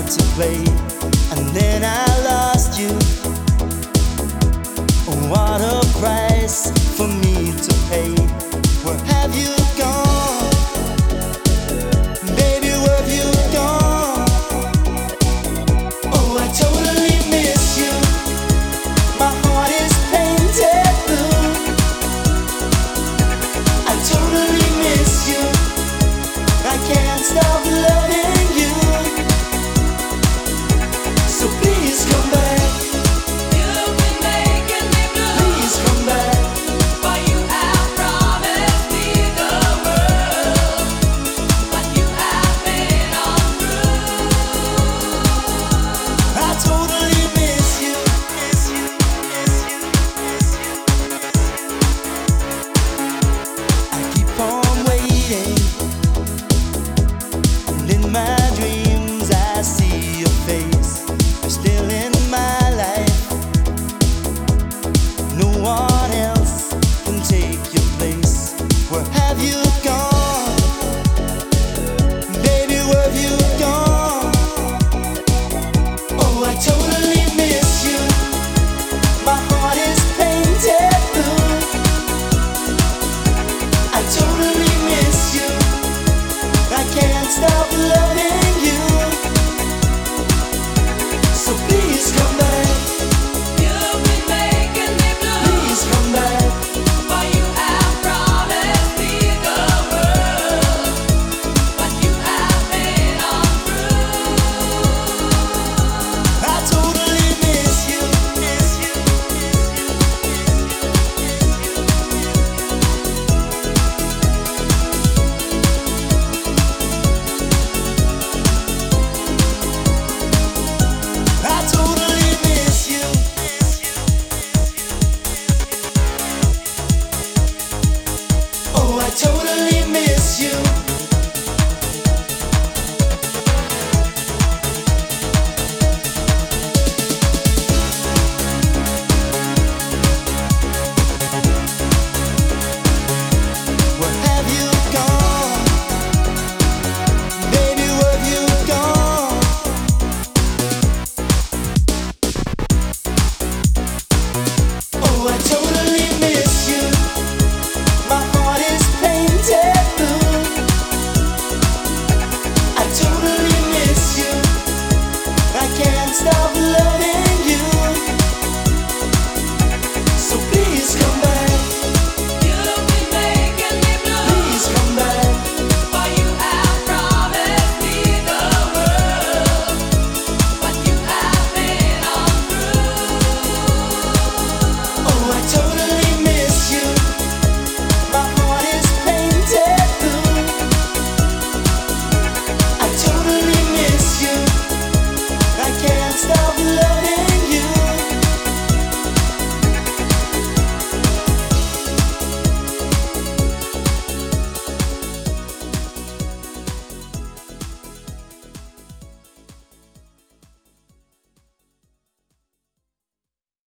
to play, and then I lost you. What a price for me to pay. Where have you gone? Baby, where have you gone? Oh, I totally miss you. My heart is painted blue. I totally miss you. I can't stop loving you. So please come back. You've been making me blue. Please come back. For you have promised me the world, but you have been untrue. I totally miss you. Miss you. Miss you. Miss you. I keep on waiting, and in my dreams I see your face. You're still in my life. No one else can take your place. Where have you gone? Baby, where have you gone? Oh, I told